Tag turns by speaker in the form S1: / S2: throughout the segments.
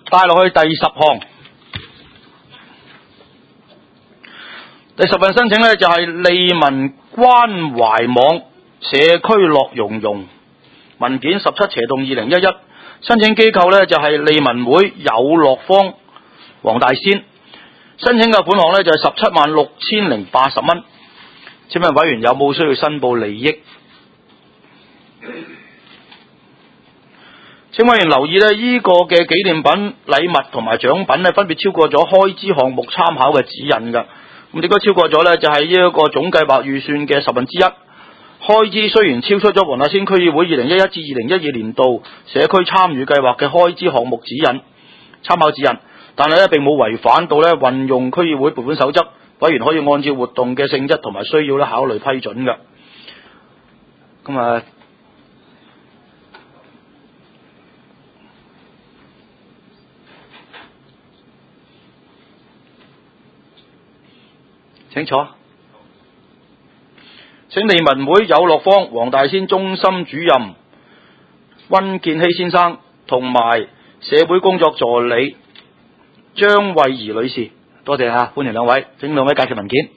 S1: 帶落去第10項。第10份申請呢，就係利民關懷網社區樂融融文件17/2011，申請機構呢，就係利民會有樂坊黃大仙，申請嘅款項呢，就係176080蚊。請問委員有冇需要申報利益？請委員留意呢，呢個嘅紀念品禮物同埋獎品呢，分別超過咗開支項目參考嘅指引㗎。咁點解超過咗呢？就係呢一個總計劃預算嘅1/10。開支雖然超出咗黃大仙區議會2011至2012年度社區參與計劃嘅開支項目指引參考指引，但係呢並冇違反到呢運用區議會撥款守則，委員可以按照活動嘅性質同埋需要呢考慮批准㗎。咁請坐。請利民會有樂坊黃大仙中心主任溫建熙先生同埋社會工作助理張慧儀女士，多謝嚇，歡迎兩位。請兩位介紹文件。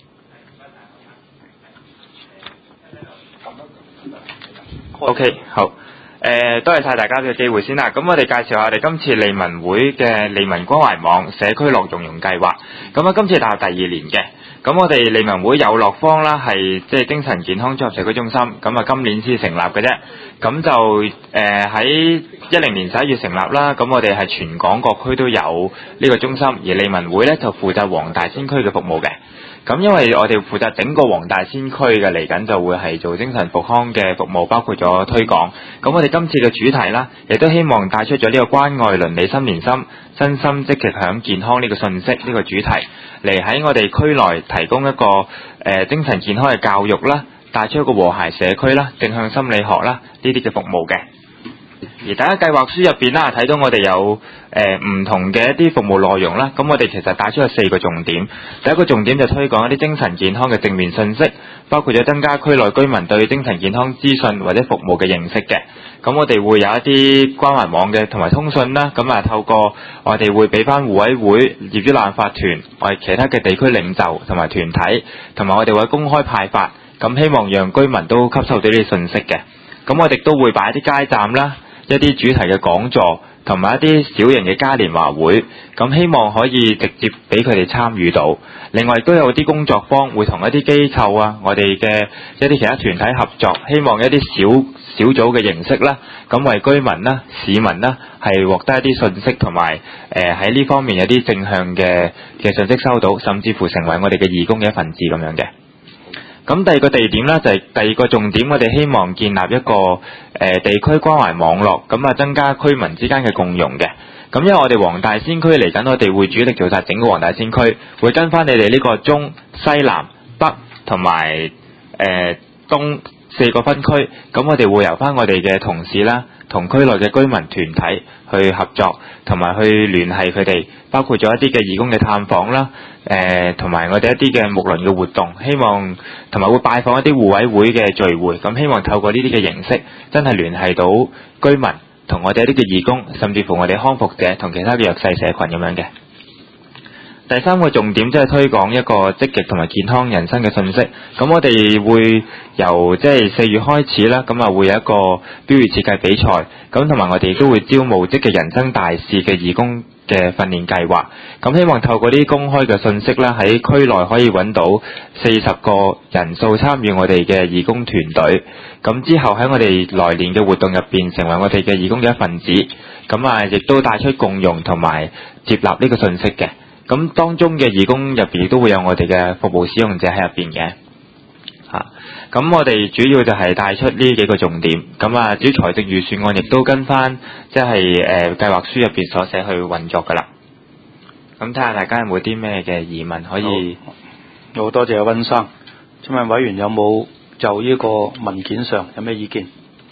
S2: OK， 好。多謝晒大家嘅機會先啦。咁我哋介紹下我哋今次利民會嘅利民關懷網社區樂融融計劃。咁啊，今次踏入第2年嘅。咁我哋利民會有樂坊啦，係即係精神健康綜合社區中心。咁啊，今年先成立嘅啫。咁就喺2010年11月成立啦。咁我哋係全港各區都有呢個中心，而利民會咧就負責黃大仙區嘅服務嘅。咁因為我哋負責整個黃大仙區嘅，嚟緊就會係做精神復康嘅服務，包括咗推廣。咁我哋今次嘅主題啦，亦都希望帶出咗呢個關愛鄰里心連心，身心積極享健康呢個信息，呢個主題嚟喺我哋區內提供一個精神健康嘅教育啦，帶出一個和諧社區啦，正向心理學啦呢啲嘅服務嘅。而大家計劃書入邊啦，睇到我哋有唔同嘅一啲服務內容啦。咁我哋其實帶出咗4個重點。第一個重點就推廣一啲精神健康嘅正面信息，包括咗增加區內居民對精神健康資訊或者服務嘅認識嘅。咁我哋會有一啲關懷網嘅同埋通訊啦。咁透過我哋會俾翻互委會、業主立案法團、我哋其他嘅地區領袖同埋團體，同埋我哋會公開派發。咁希望讓居民都吸收到呢啲信息嘅。咁我哋都會擺一啲街站啦，一啲主題嘅講座，同埋一啲小型嘅嘉年華會，咁希望可以直接俾佢哋參與到。另外亦都有啲工作坊會同一啲機構啊，我哋嘅一啲其他團體合作，希望一啲小組嘅形式啦，咁為居民啦、市民啦係獲得一啲信息，同埋喺呢方面有啲正向嘅信息收到，甚至乎成為我哋嘅義工嘅一份子咁樣嘅。咁第二個地點呢，就係第二個重點，我哋希望建立一個地區關懷網絡，咁增加區民之間嘅共融嘅。咁因為我哋黃大仙區嚟緊，我哋會主力做晒整個黃大仙區，會跟翻你哋呢個中西南北同埋東4個分區，咁我哋會由翻我哋嘅同事啦，同區內嘅居民團體去合作，同埋去聯繫佢哋，包括咗一啲嘅義工嘅探訪啦，同埋我哋一啲嘅睦鄰嘅活動，希望同埋會拜訪一啲互委會嘅聚會，咁希望透過呢啲嘅形式，真係聯繫到居民同我哋一啲嘅義工，甚至乎我哋康復者同其他嘅弱勢社群咁樣嘅。第3個重點即係推廣一個積極同埋健康人生嘅信息。咁我哋會由即係4月開始啦，咁會有一個標語設計比賽，咁同埋我哋都會招募積極人生大使嘅義工嘅訓練計劃。咁希望透過啲公開嘅信息啦，喺區內可以揾到40個人數參與我哋嘅義工團隊。咁之後喺我哋來年嘅活動入邊，成為我哋嘅義工嘅一份子。咁亦都帶出共融同埋接納呢個信息嘅。咁當中嘅義工入邊都會有我哋嘅服務使用者喺入邊嘅。咁我哋主要就係帶出呢幾個重點。咁至於財政預算案亦都跟翻即係計劃書入邊所寫去運作噶啦。咁睇下大家有冇啲咩嘅疑問可以。
S1: 好多謝溫生。請問委員有冇就呢個文件上有咩意見？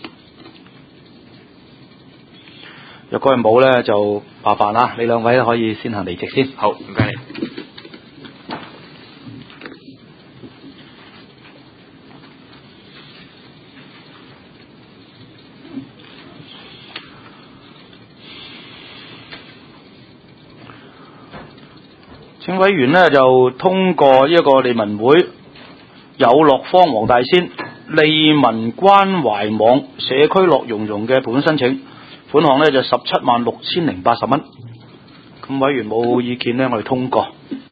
S1: 若果係冇咧，就麻煩啦，你兩位可以先行離席先。
S2: 好，唔該你。
S1: 請委員呢就通過呢一個利民會有樂坊黃大仙利民關懷網社區樂融融嘅撥款申請，款項呢就176080蚊。咁委員冇意見呢，我哋通過。